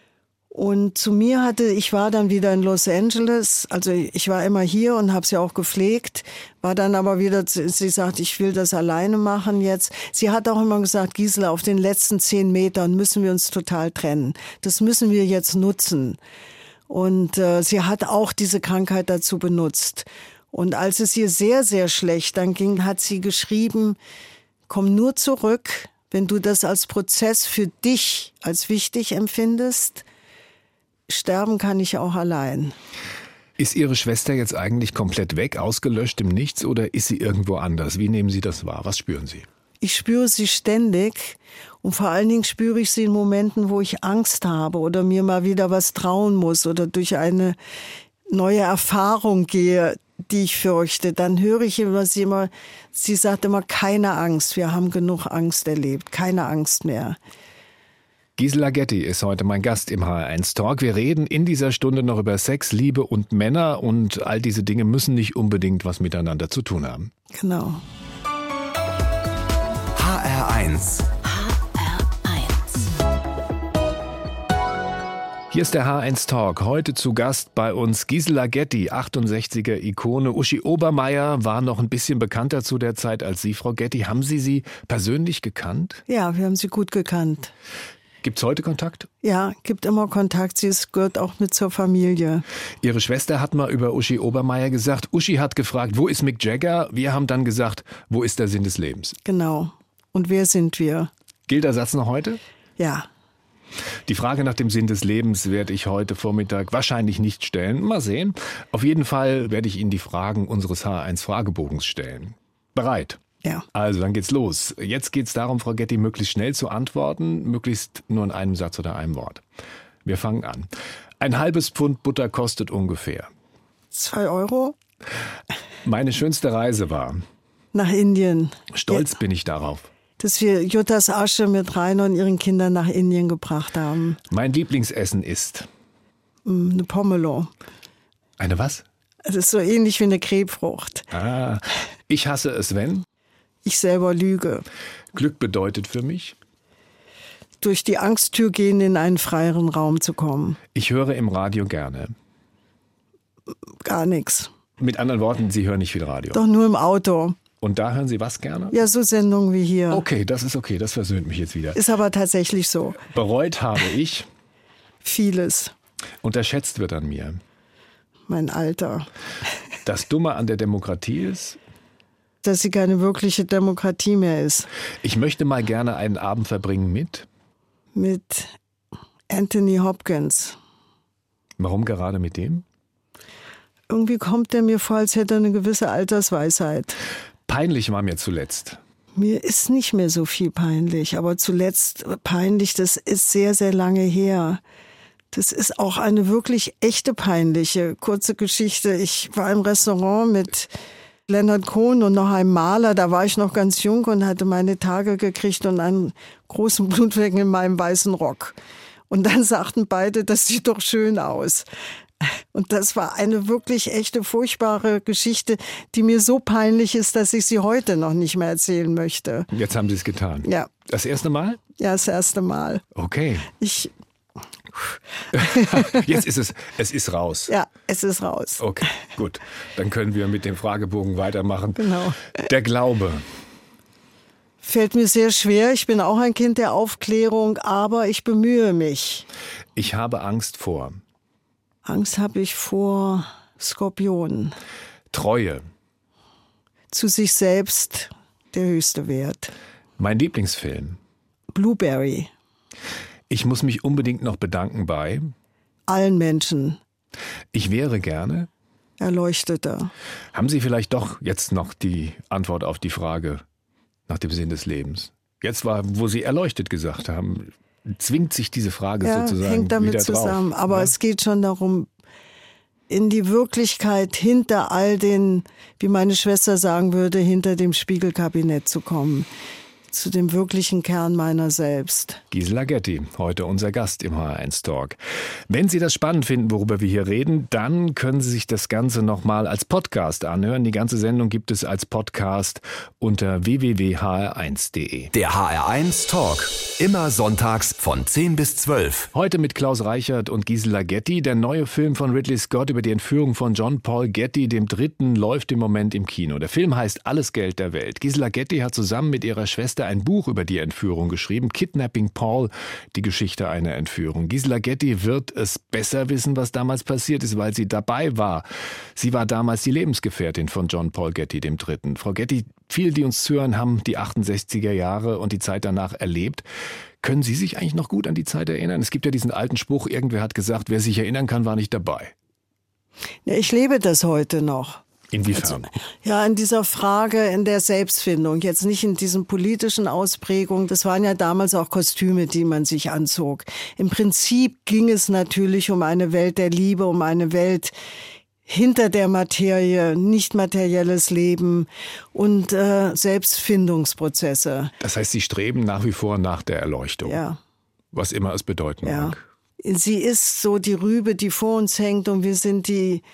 Speaker 3: Und zu mir ich war dann wieder in Los Angeles. Also ich war immer hier und habe sie auch gepflegt. War dann aber wieder, sie sagt, ich will das alleine machen jetzt. Sie hat auch immer gesagt, Gisela, auf den letzten 10 Metern müssen wir uns total trennen. Das müssen wir jetzt nutzen. Und sie hat auch diese Krankheit dazu benutzt. Und als es ihr sehr, sehr schlecht dann ging, hat sie geschrieben, komm nur zurück, wenn du das als Prozess für dich als wichtig empfindest. Sterben kann ich auch allein.
Speaker 2: Ist Ihre Schwester jetzt eigentlich komplett weg, ausgelöscht im Nichts oder ist sie irgendwo anders? Wie nehmen Sie das wahr? Was spüren Sie?
Speaker 3: Ich spüre sie ständig und vor allen Dingen spüre ich sie in Momenten, wo ich Angst habe oder mir mal wieder was trauen muss oder durch eine neue Erfahrung gehe, die ich fürchte, dann höre ich immer, sie sagt immer, keine Angst, wir haben genug Angst erlebt, keine Angst mehr.
Speaker 2: Gisela Getty ist heute mein Gast im HR1 Talk. Wir reden in dieser Stunde noch über Sex, Liebe und Männer und all diese Dinge müssen nicht unbedingt was miteinander zu tun haben.
Speaker 3: Genau.
Speaker 1: HR1.
Speaker 2: Hier ist der HR1 Talk. Heute zu Gast bei uns Gisela Getty, 68er-Ikone. Uschi Obermeier war noch ein bisschen bekannter zu der Zeit als Sie, Frau Getty. Haben Sie sie persönlich gekannt?
Speaker 3: Ja, wir haben sie gut gekannt.
Speaker 2: Gibt's heute Kontakt?
Speaker 3: Ja, gibt immer Kontakt. Sie gehört auch mit zur Familie.
Speaker 2: Ihre Schwester hat mal über Uschi Obermeier gesagt, Uschi hat gefragt, wo ist Mick Jagger? Wir haben dann gesagt, wo ist der Sinn des Lebens?
Speaker 3: Genau. Und wer sind wir?
Speaker 2: Gilt der Satz noch heute?
Speaker 3: Ja.
Speaker 2: Die Frage nach dem Sinn des Lebens werde ich heute Vormittag wahrscheinlich nicht stellen. Mal sehen. Auf jeden Fall werde ich Ihnen die Fragen unseres HR1-Fragebogens stellen. Bereit?
Speaker 3: Ja.
Speaker 2: Also, dann geht's los. Jetzt geht's darum, Frau Getty, möglichst schnell zu antworten, möglichst nur in einem Satz oder einem Wort. Wir fangen an. Ein halbes Pfund Butter kostet ungefähr
Speaker 3: 2 Euro?
Speaker 2: Meine schönste Reise war.
Speaker 3: Nach Indien.
Speaker 2: Stolz bin ich darauf.
Speaker 3: Dass wir Juttas Asche mit Rainer und ihren Kindern nach Indien gebracht haben.
Speaker 2: Mein Lieblingsessen ist.
Speaker 3: Eine Pomelo.
Speaker 2: Eine was?
Speaker 3: Das ist so ähnlich wie eine Krebfrucht.
Speaker 2: Ah, ich hasse es, wenn.
Speaker 3: Ich selber lüge.
Speaker 2: Glück bedeutet für mich.
Speaker 3: Durch die Angsttür gehen, in einen freieren Raum zu kommen.
Speaker 2: Ich höre im Radio gerne.
Speaker 3: Gar nichts.
Speaker 2: Mit anderen Worten, Sie hören nicht viel Radio.
Speaker 3: Doch nur im Auto.
Speaker 2: Und da hören Sie was gerne?
Speaker 3: Ja, so Sendungen wie hier.
Speaker 2: Okay, das ist okay, das versöhnt mich jetzt wieder.
Speaker 3: Ist aber tatsächlich so.
Speaker 2: Bereut habe ich.
Speaker 3: Vieles.
Speaker 2: Unterschätzt wird an mir.
Speaker 3: Mein Alter.
Speaker 2: Das Dumme an der Demokratie ist.
Speaker 3: Dass sie keine wirkliche Demokratie mehr ist.
Speaker 2: Ich möchte mal gerne einen Abend verbringen mit.
Speaker 3: Mit Anthony Hopkins.
Speaker 2: Warum gerade mit dem?
Speaker 3: Irgendwie kommt der mir vor, als hätte er eine gewisse Altersweisheit.
Speaker 2: Peinlich war mir zuletzt.
Speaker 3: Mir ist nicht mehr so viel peinlich, aber zuletzt peinlich, das ist sehr, sehr lange her. Das ist auch eine wirklich echte peinliche kurze Geschichte. Ich war im Restaurant mit Leonard Cohen und noch einem Maler, da war ich noch ganz jung und hatte meine Tage gekriegt und einen großen Blutflecken in meinem weißen Rock. Und dann sagten beide, das sieht doch schön aus. Und das war eine wirklich echte, furchtbare Geschichte, die mir so peinlich ist, dass ich sie heute noch nicht mehr erzählen möchte.
Speaker 2: Jetzt haben Sie es getan.
Speaker 3: Ja.
Speaker 2: Das erste Mal?
Speaker 3: Ja, das erste Mal.
Speaker 2: Okay. Jetzt ist es ist raus.
Speaker 3: Ja, es ist raus.
Speaker 2: Okay, gut. Dann können wir mit dem Fragebogen weitermachen.
Speaker 3: Genau.
Speaker 2: Der Glaube.
Speaker 3: Fällt mir sehr schwer. Ich bin auch ein Kind der Aufklärung, aber ich bemühe mich.
Speaker 2: Ich habe Angst vor.
Speaker 3: Angst habe ich vor Skorpionen.
Speaker 2: Treue.
Speaker 3: Zu sich selbst der höchste Wert.
Speaker 2: Mein Lieblingsfilm.
Speaker 3: Blueberry.
Speaker 2: Ich muss mich unbedingt noch bedanken bei.
Speaker 3: Allen Menschen.
Speaker 2: Ich wäre gerne.
Speaker 3: Erleuchteter.
Speaker 2: Haben Sie vielleicht doch jetzt noch die Antwort auf die Frage nach dem Sinn des Lebens? Jetzt war, wo Sie erleuchtet gesagt haben, zwingt sich diese Frage sozusagen
Speaker 3: hängt damit
Speaker 2: wieder
Speaker 3: zusammen.
Speaker 2: drauf.
Speaker 3: Aber es geht schon darum, in die Wirklichkeit hinter all den, wie meine Schwester sagen würde, hinter dem Spiegelkabinett zu kommen. Zu dem wirklichen Kern meiner selbst.
Speaker 2: Gisela Getty, heute unser Gast im HR1 Talk. Wenn Sie das spannend finden, worüber wir hier reden, dann können Sie sich das Ganze nochmal als Podcast anhören. Die ganze Sendung gibt es als Podcast unter www.hr1.de.
Speaker 1: Der HR1 Talk. Immer sonntags von 10 bis 12.
Speaker 2: Heute mit Klaus Reichert und Gisela Getty. Der neue Film von Ridley Scott über die Entführung von John Paul Getty, dem Dritten, läuft im Moment im Kino. Der Film heißt Alles Geld der Welt. Gisela Getty hat zusammen mit ihrer Schwester ein Buch über die Entführung geschrieben, Kidnapping Paul, die Geschichte einer Entführung. Gisela Getty wird es besser wissen, was damals passiert ist, weil sie dabei war. Sie war damals die Lebensgefährtin von John Paul Getty, dem Dritten. Frau Getty, viele, die uns zuhören, haben die 68er Jahre und die Zeit danach erlebt. Können Sie sich eigentlich noch gut an die Zeit erinnern? Es gibt ja diesen alten Spruch, irgendwer hat gesagt, wer sich erinnern kann, war nicht dabei.
Speaker 3: Ja, ich lebe das heute noch.
Speaker 2: Inwiefern?
Speaker 3: Ja, in dieser Frage, in der Selbstfindung, jetzt nicht in diesen politischen Ausprägungen. Das waren ja damals auch Kostüme, die man sich anzog. Im Prinzip ging es natürlich um eine Welt der Liebe, um eine Welt hinter der Materie, nicht materielles Leben und Selbstfindungsprozesse.
Speaker 2: Das heißt, Sie streben nach wie vor nach der Erleuchtung.
Speaker 3: Ja.
Speaker 2: Was immer es bedeuten mag.
Speaker 3: Sie ist so die Rübe, die vor uns hängt und wir sind die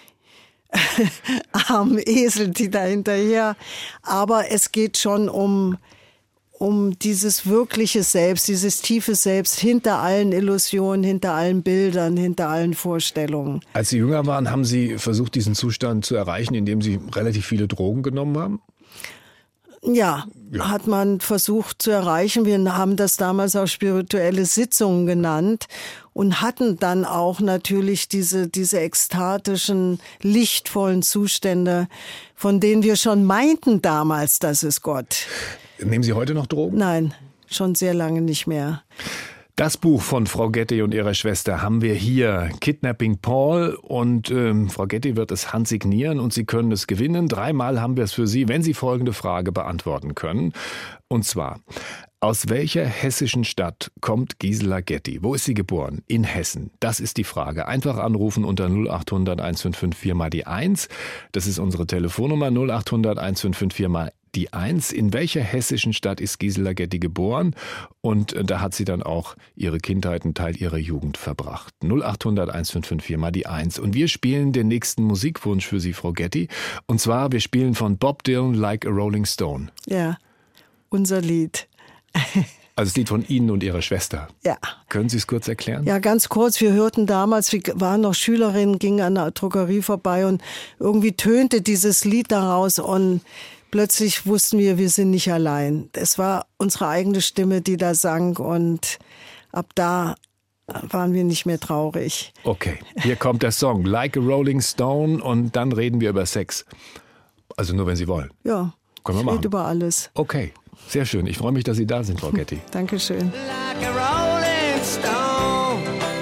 Speaker 3: armen Esel, die da hinterher. Aber es geht schon um dieses wirkliche Selbst, dieses tiefe Selbst hinter allen Illusionen, hinter allen Bildern, hinter allen Vorstellungen.
Speaker 2: Als Sie jünger waren, haben Sie versucht, diesen Zustand zu erreichen, indem Sie relativ viele Drogen genommen haben?
Speaker 3: Ja, hat man versucht zu erreichen. Wir haben das damals auch spirituelle Sitzungen genannt und hatten dann auch natürlich diese ekstatischen, lichtvollen Zustände, von denen wir schon meinten damals, das ist Gott.
Speaker 2: Nehmen Sie heute noch Drogen?
Speaker 3: Nein, schon sehr lange nicht mehr.
Speaker 2: Das Buch von Frau Getty und ihrer Schwester haben wir hier, Kidnapping Paul, und Frau Getty wird es handsignieren und Sie können es gewinnen. 3-mal haben wir es für Sie, wenn Sie folgende Frage beantworten können. Und zwar, aus welcher hessischen Stadt kommt Gisela Getty? Wo ist sie geboren? In Hessen. Das ist die Frage. Einfach anrufen unter 0800 1554 mal die 1. Das ist unsere Telefonnummer 0800 1554 mal die 1. In welcher hessischen Stadt ist Gisela Getty geboren? Und da hat sie dann auch ihre Kindheit, einen Teil ihrer Jugend verbracht. 0800 1554 mal die 1. Und wir spielen den nächsten Musikwunsch für Sie, Frau Getty. Und zwar, wir spielen von Bob Dylan Like a Rolling Stone.
Speaker 3: Ja, unser Lied.
Speaker 2: Also das Lied von Ihnen und Ihrer Schwester.
Speaker 3: Ja.
Speaker 2: Können Sie es kurz erklären?
Speaker 3: Ja, ganz kurz. Wir hörten damals, wir waren noch Schülerinnen, gingen an der Drogerie vorbei und irgendwie tönte dieses Lied daraus und plötzlich wussten wir sind nicht allein. Es war unsere eigene Stimme, die da sang und ab da waren wir nicht mehr traurig.
Speaker 2: Okay, hier kommt der Song Like a Rolling Stone und dann reden wir über Sex. Also nur, wenn Sie wollen.
Speaker 3: Ja,
Speaker 2: können wir machen.
Speaker 3: Geht über alles.
Speaker 2: Okay, sehr schön. Ich freue mich, dass Sie da sind, Frau Getty.
Speaker 3: Dankeschön.
Speaker 6: Like a rolling stone.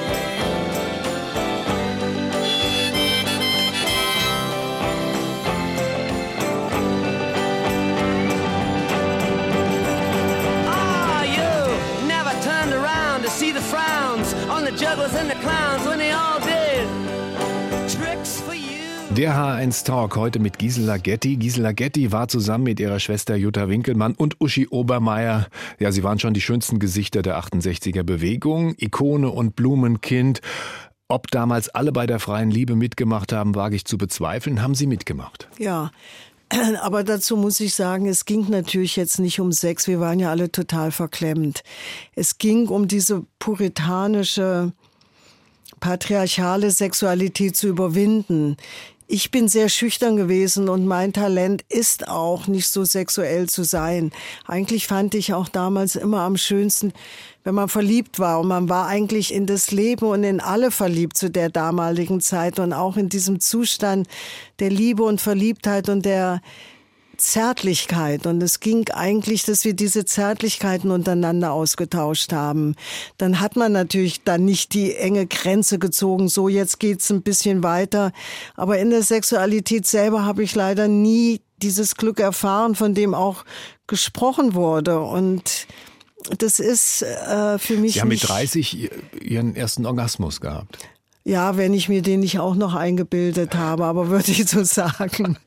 Speaker 6: Ah, you never turned around to see the frowns on the jugglers and the clowns when they all did tricks for you.
Speaker 2: Der H1 Talk heute mit Gisela Getty. Gisela Getty war zusammen mit ihrer Schwester Jutta Winkelmann und Uschi Obermeier. Ja, sie waren schon die schönsten Gesichter der 68er Bewegung. Ikone und Blumenkind. Ob damals alle bei der freien Liebe mitgemacht haben, wage ich zu bezweifeln. Haben sie mitgemacht?
Speaker 3: Ja, aber dazu muss ich sagen, es ging natürlich jetzt nicht um Sex. Wir waren ja alle total verklemmt. Es ging um diese puritanische, patriarchale Sexualität zu überwinden. Ich bin sehr schüchtern gewesen und mein Talent ist auch nicht so sexuell zu sein. Eigentlich fand ich auch damals immer am schönsten, wenn man verliebt war. Und man war eigentlich in das Leben und in alle verliebt zu der damaligen Zeit. Und auch in diesem Zustand der Liebe und Verliebtheit und der Zärtlichkeit. Und es ging eigentlich, dass wir diese Zärtlichkeiten untereinander ausgetauscht haben. Dann hat man natürlich dann nicht die enge Grenze gezogen, so jetzt geht's ein bisschen weiter. Aber in der Sexualität selber habe ich leider nie dieses Glück erfahren, von dem auch gesprochen wurde. Und das ist für mich
Speaker 2: Sie haben mit 30 Ihren ersten Orgasmus gehabt.
Speaker 3: Ja, wenn ich mir den nicht auch noch eingebildet habe, aber würde ich so sagen.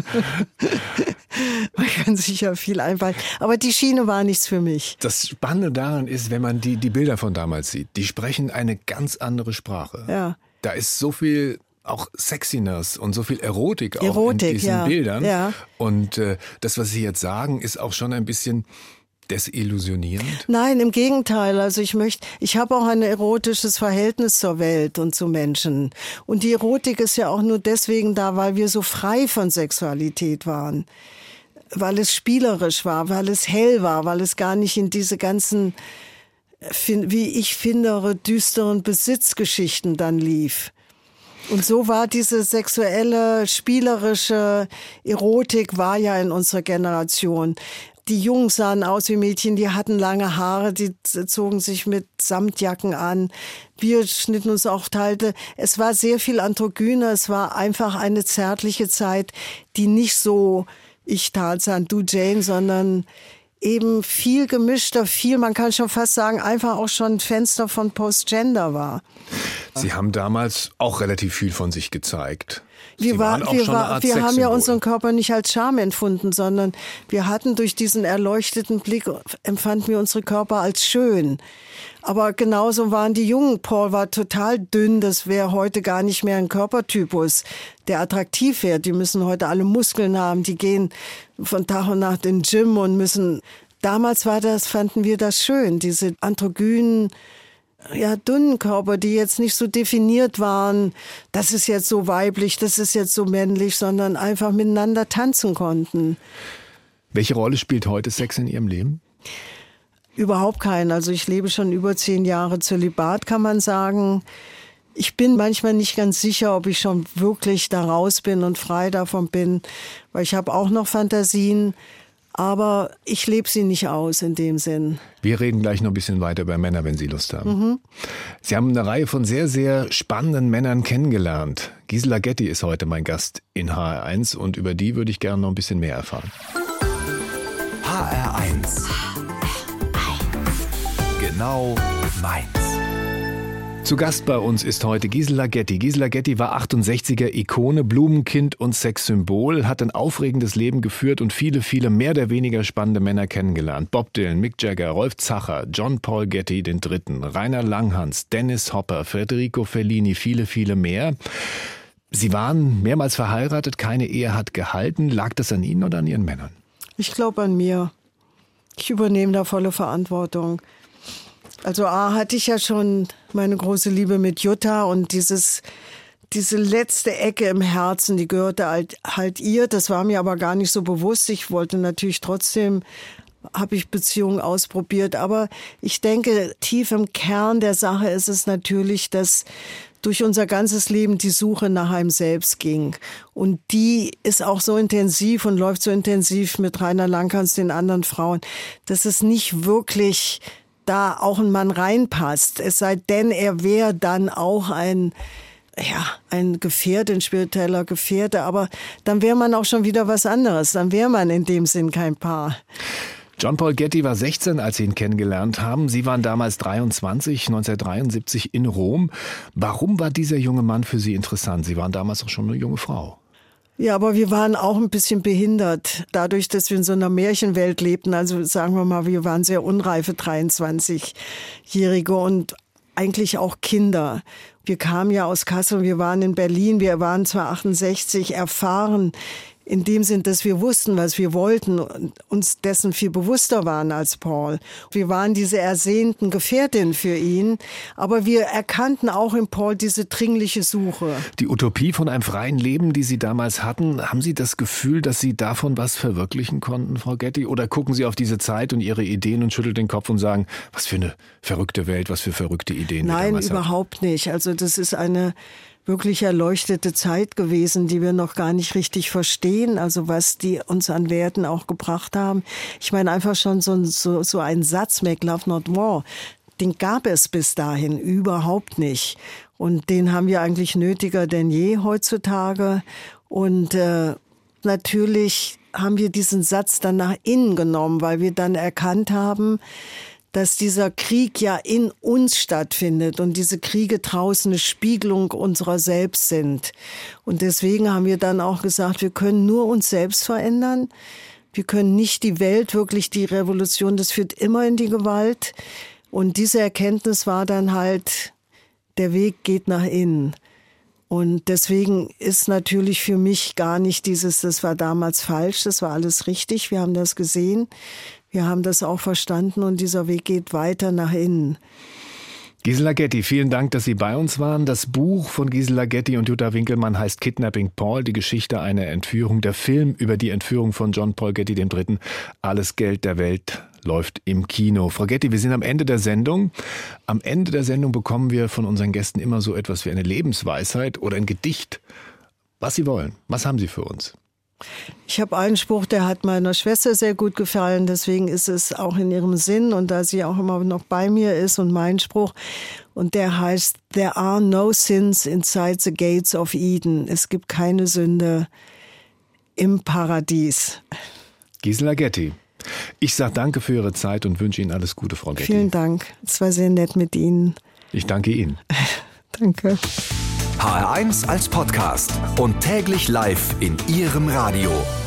Speaker 3: Man kann sich ja viel einfallen. Aber die Schiene war nichts für mich.
Speaker 2: Das Spannende daran ist, wenn man die Bilder von damals sieht, die sprechen eine ganz andere Sprache.
Speaker 3: Ja.
Speaker 2: Da ist so viel auch Sexiness und so viel Erotik auch in diesen Bildern.
Speaker 3: Ja.
Speaker 2: Und das, was Sie jetzt sagen, ist auch schon ein bisschen desillusionierend?
Speaker 3: Nein, im Gegenteil. Also ich habe auch ein erotisches Verhältnis zur Welt und zu Menschen. Und die Erotik ist ja auch nur deswegen da, weil wir so frei von Sexualität waren. Weil es spielerisch war, weil es hell war, weil es gar nicht in diese ganzen, wie ich finde, düsteren Besitzgeschichten dann lief. Und so war diese sexuelle, spielerische Erotik war ja in unserer Generation. Die Jungs sahen aus wie Mädchen, die hatten lange Haare, die zogen sich mit Samtjacken an. Wir schnitten uns auch Teile. Es war sehr viel androgyner, es war einfach eine zärtliche Zeit, die nicht so ich Tarzan, du Jane, sondern eben viel gemischter, man kann schon fast sagen, einfach auch schon ein Fenster von Postgender war.
Speaker 2: Sie haben damals auch relativ viel von sich gezeigt.
Speaker 3: Wir haben ja unseren Körper nicht als Scham empfunden, sondern wir hatten durch diesen erleuchteten Blick, empfanden wir unsere Körper als schön. Aber genauso waren die Jungen. Paul war total dünn, das wäre heute gar nicht mehr ein Körpertypus, der attraktiv wäre. Die müssen heute alle Muskeln haben, die gehen von Tag und Nacht in den Gym und müssen... Damals fanden wir das schön, diese androgynen, dünnen Körper, die jetzt nicht so definiert waren, das ist jetzt so weiblich, das ist jetzt so männlich, sondern einfach miteinander tanzen konnten.
Speaker 2: Welche Rolle spielt heute Sex in Ihrem Leben?
Speaker 3: Überhaupt keinen. Also ich lebe schon über 10 Jahre Zölibat, kann man sagen. Ich bin manchmal nicht ganz sicher, ob ich schon wirklich da raus bin und frei davon bin, weil ich habe auch noch Fantasien, aber ich lebe sie nicht aus in dem Sinn.
Speaker 2: Wir reden gleich noch ein bisschen weiter über Männer, wenn Sie Lust haben. Sie haben eine Reihe von sehr, sehr spannenden Männern kennengelernt. Gisela Getty ist heute mein Gast in HR1 und über die würde ich gerne noch ein bisschen mehr erfahren.
Speaker 1: HR1. Genau meins.
Speaker 2: Zu Gast bei uns ist heute Gisela Getty. Gisela Getty war 68er-Ikone, Blumenkind und Sexsymbol, hat ein aufregendes Leben geführt und viele, viele mehr oder weniger spannende Männer kennengelernt. Bob Dylan, Mick Jagger, Rolf Zacher, John Paul Getty III., Rainer Langhans, Dennis Hopper, Federico Fellini, viele, viele mehr. Sie waren mehrmals verheiratet, keine Ehe hat gehalten. Lag das an Ihnen oder an Ihren Männern? Ich
Speaker 3: glaube an mir. Ich übernehme da volle Verantwortung. Also hatte ich ja schon meine große Liebe mit Jutta und diese letzte Ecke im Herzen, die gehörte halt ihr. Das war mir aber gar nicht so bewusst. Ich wollte natürlich trotzdem, habe ich Beziehungen ausprobiert. Aber ich denke, tief im Kern der Sache ist es natürlich, dass durch unser ganzes Leben die Suche nach einem selbst ging. Und die ist auch so intensiv und läuft so intensiv mit Rainer Langhans, den anderen Frauen, dass es nicht wirklich da auch ein Mann reinpasst. Es sei denn, er wäre dann auch ein Gefährte, ein spiritueller Gefährte. Aber dann wäre man auch schon wieder was anderes. Dann wäre man in dem Sinn kein Paar.
Speaker 2: John Paul Getty war 16, als Sie ihn kennengelernt haben. Sie waren damals 23, 1973 in Rom. Warum war dieser junge Mann für Sie interessant? Sie waren damals auch schon eine junge Frau.
Speaker 3: Ja, aber wir waren auch ein bisschen behindert, dadurch, dass wir in so einer Märchenwelt lebten. Also sagen wir mal, wir waren sehr unreife 23-Jährige und eigentlich auch Kinder. Wir kamen ja aus Kassel, wir waren in Berlin, wir waren zwar 68, erfahren, in dem Sinn, dass wir wussten, was wir wollten und uns dessen viel bewusster waren als Paul. Wir waren diese ersehnten Gefährtin für ihn, aber wir erkannten auch in Paul diese dringliche Suche.
Speaker 2: Die Utopie von einem freien Leben, die Sie damals hatten, haben Sie das Gefühl, dass Sie davon was verwirklichen konnten, Frau Getty? Oder gucken Sie auf diese Zeit und Ihre Ideen und schütteln den Kopf und sagen, was für eine verrückte Welt, was für verrückte Ideen?
Speaker 3: Nein, überhaupt nicht. Also das ist eine wirklich erleuchtete Zeit gewesen, die wir noch gar nicht richtig verstehen, also was die uns an Werten auch gebracht haben. Ich meine einfach schon so ein Satz, Make Love Not War, den gab es bis dahin überhaupt nicht. Und den haben wir eigentlich nötiger denn je heutzutage. Und natürlich haben wir diesen Satz dann nach innen genommen, weil wir dann erkannt haben, dass dieser Krieg ja in uns stattfindet und diese Kriege draußen eine Spiegelung unserer selbst sind. Und deswegen haben wir dann auch gesagt, wir können nur uns selbst verändern. Wir können nicht die Welt, wirklich die Revolution, das führt immer in die Gewalt. Und diese Erkenntnis war dann halt, der Weg geht nach innen. Und deswegen ist natürlich für mich gar nicht das war damals falsch, das war alles richtig, wir haben das gesehen. Wir haben das auch verstanden und dieser Weg geht weiter nach innen.
Speaker 2: Gisela Getty, vielen Dank, dass Sie bei uns waren. Das Buch von Gisela Getty und Jutta Winkelmann heißt Kidnapping Paul, die Geschichte einer Entführung. Der Film über die Entführung von John Paul Getty III., Alles Geld der Welt, läuft im Kino. Frau Getty, wir sind am Ende der Sendung. Am Ende der Sendung bekommen wir von unseren Gästen immer so etwas wie eine Lebensweisheit oder ein Gedicht. Was Sie wollen. Was haben Sie für uns?
Speaker 3: Ich habe einen Spruch, der hat meiner Schwester sehr gut gefallen, deswegen ist es auch in ihrem Sinn und da sie auch immer noch bei mir ist und mein Spruch und der heißt, There are no sins inside the gates of Eden. Es gibt keine Sünde im Paradies.
Speaker 2: Gisela Getty, ich sage danke für Ihre Zeit und wünsche Ihnen alles Gute, Frau Getty.
Speaker 3: Vielen Dank, es war sehr nett mit Ihnen.
Speaker 2: Ich danke Ihnen.
Speaker 3: Danke.
Speaker 1: HR1 als Podcast und täglich live in Ihrem Radio.